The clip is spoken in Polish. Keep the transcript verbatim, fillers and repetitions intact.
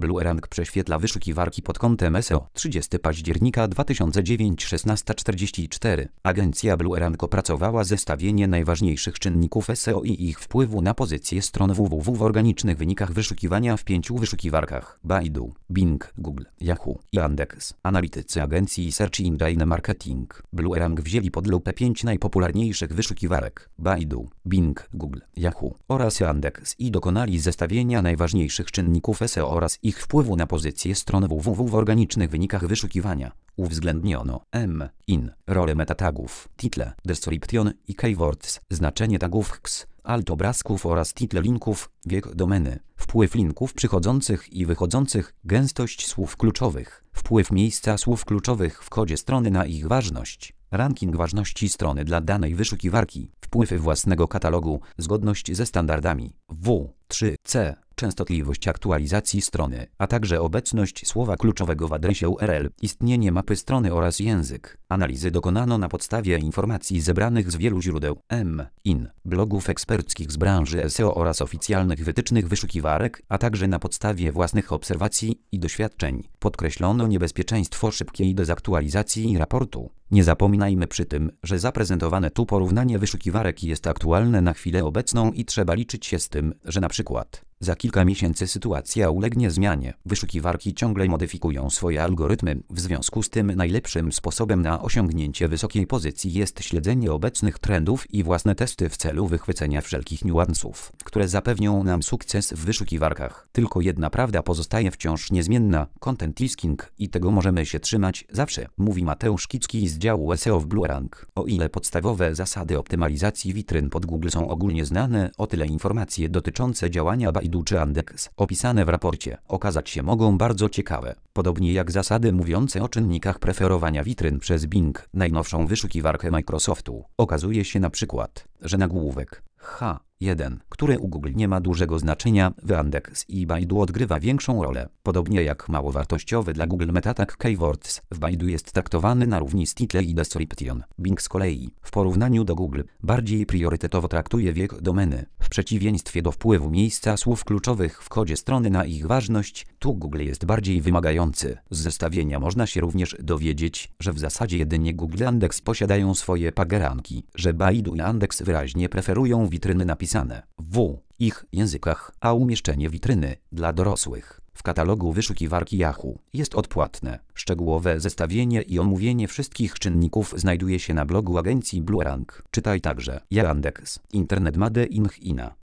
Bluerang prześwietla wyszukiwarki pod kątem S E O. trzydziestego października dwa tysiące dziewiątego, szesnasta czterdzieści cztery. Agencja Bluerang opracowała zestawienie najważniejszych czynników S E O i ich wpływu na pozycję stron www w organicznych wynikach wyszukiwania w pięciu wyszukiwarkach: Baidu, Bing, Google, Yahoo i Yandex. Analitycy agencji Search Engine Marketing Bluerang wzięli pod lupę pięć najpopularniejszych wyszukiwarek: Baidu, Bing, Google, Yahoo oraz Yandex i dokonali zestawienia najważniejszych czynników S E O oraz ich wpływu na pozycję stron www w organicznych wynikach wyszukiwania. Uwzględniono M, in, rolę metatagów, title, description i keywords, znaczenie tagów H K S, alt obrazków oraz title linków, wiek domeny, wpływ linków przychodzących i wychodzących, gęstość słów kluczowych, wpływ miejsca słów kluczowych w kodzie strony na ich ważność, ranking ważności strony dla danej wyszukiwarki, wpływ własnego katalogu, zgodność ze standardami W trzy C, częstotliwość aktualizacji strony, a także obecność słowa kluczowego w adresie U R L, istnienie mapy strony oraz język. Analizy dokonano na podstawie informacji zebranych z wielu źródeł M, in, blogów eksperckich z branży S E O oraz oficjalnych wytycznych wyszukiwarek, a także na podstawie własnych obserwacji i doświadczeń. Podkreślono niebezpieczeństwo szybkiej dezaktualizacji raportu. Nie zapominajmy przy tym, że zaprezentowane tu porównanie wyszukiwarek jest aktualne na chwilę obecną i trzeba liczyć się z tym, że na przykład za kilka miesięcy sytuacja ulegnie zmianie. Wyszukiwarki ciągle modyfikują swoje algorytmy, w związku z tym najlepszym sposobem na osiągnięcie wysokiej pozycji jest śledzenie obecnych trendów i własne testy w celu wychwycenia wszelkich niuansów, które zapewnią nam sukces w wyszukiwarkach. Tylko jedna prawda pozostaje wciąż niezmienna: content is king i tego możemy się trzymać zawsze, mówi Mateusz Kicki z działu S E O w Bluerang. O ile podstawowe zasady optymalizacji witryn pod Google są ogólnie znane, o tyle informacje dotyczące działania Baidu czy Yandex, opisane w raporcie, okazać się mogą bardzo ciekawe. Podobnie jak zasady mówiące o czynnikach preferowania witryn przez Bing, najnowszą wyszukiwarkę Microsoftu. Okazuje się na przykład, że nagłówek H jeden, który u Google nie ma dużego znaczenia, w Yandex i Baidu odgrywa większą rolę. Podobnie jak małowartościowy dla Google metatag keywords w Baidu jest traktowany na równi z title i description. Bing z kolei, w porównaniu do Google, bardziej priorytetowo traktuje wiek domeny. W przeciwieństwie do wpływu miejsca słów kluczowych w kodzie strony na ich ważność, tu Google jest bardziej wymagający. Z zestawienia można się również dowiedzieć, że w zasadzie jedynie Google i Yandex posiadają swoje pageranki, że Baidu i Yandex wyraźnie preferują witryny napisane w ich językach, a umieszczenie witryny dla dorosłych w katalogu wyszukiwarki Yahoo jest odpłatne. Szczegółowe zestawienie i omówienie wszystkich czynników znajduje się na blogu agencji Bluerang. Czytaj także Yandex, Internet Made in China.